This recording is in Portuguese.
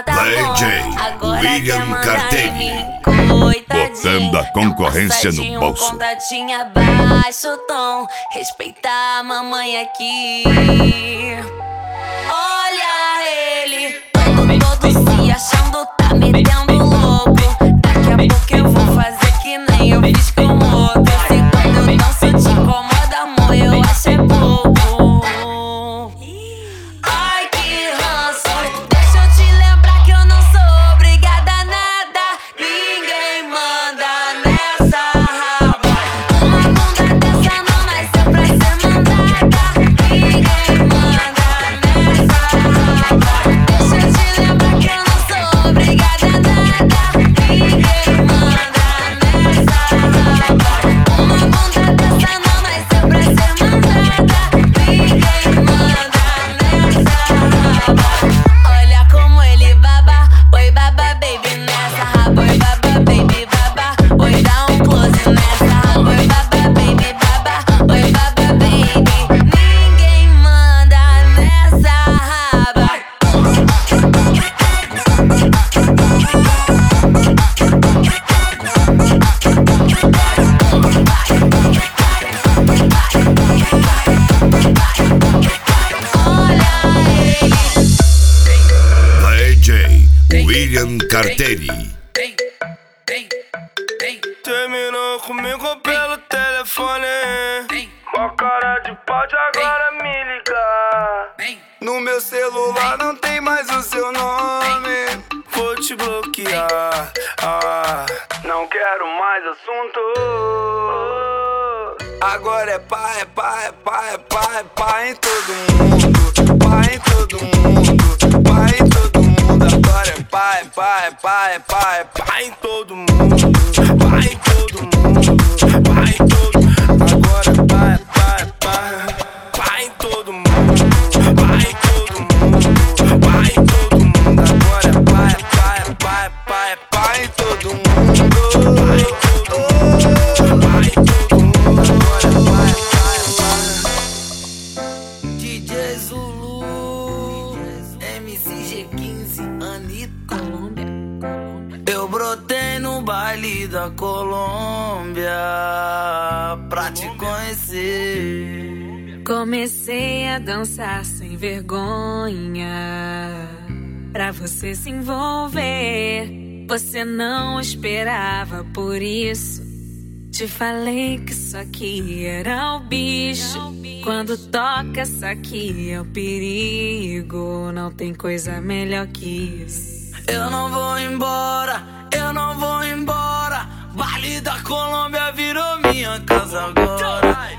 tá bom. Agora William Cartelli, botando a concorrência no bolso. Contatinho abaixo o tom, respeitar a mamãe aqui. Olha ele, todo se achando, tá metendo louco. Daqui a pouco eu vou fazer que nem eu fiz com o outro. Se quando eu danço te incomoda, amor, eu acho é pouco. Ai, que ranço, deixa eu te lembrar que eu não sou obrigada a nada. Ninguém manda nessa raba. Uma bunda dessa não nasceu pra ser mandada. Ninguém manda nessa raba. Deixa eu te lembrar que eu não sou obrigada a nada. Ninguém manda nessa raba. Uma bunda dessa não nasceu pra ser mandada. Ninguém manda nessa raba. Olha como ele baba, oi baba baby nessa raba. Oi baba baby baba, oi dá um close nessa raba. Oi baba baby baba, oi baba baby. Ninguém manda nessa raba. DJ William Cartelli. Terminou comigo pelo telefone. Mó cara de pau de agora me ligar. No meu celular não tem mais o seu nome. Vou te bloquear, não quero mais assunto. Agora é pá, é pá, é pá, é pá, é pá em todo mundo. Pá em todo mundo, pá em todo mundo. Agora é pá, é pá, é pá, é pá, é pá em todo mundo. Pá em todo mundo, pá em todo mundo. Agora é pá, é pá, é pá, pá em todo mundo. Pá em todo mundo, pá em todo mundo. Agora é pá, é pá, é pá, é pá, é pá em todo mundo. Pá em todo mundo, pá em todo mundo. Agora é pá, é pá, é pá. DJ Zulu, MC G15, Anitta. Eu brotei no baile da Colômbia pra te conhecer. Comecei a dançar sem vergonha pra você se envolver. Você não esperava, por isso te falei que isso aqui era o bicho. Quando toca, isso aqui é o perigo. Não tem coisa melhor que isso. Eu não vou embora, eu não vou embora. Baile da Colômbia virou minha casa agora.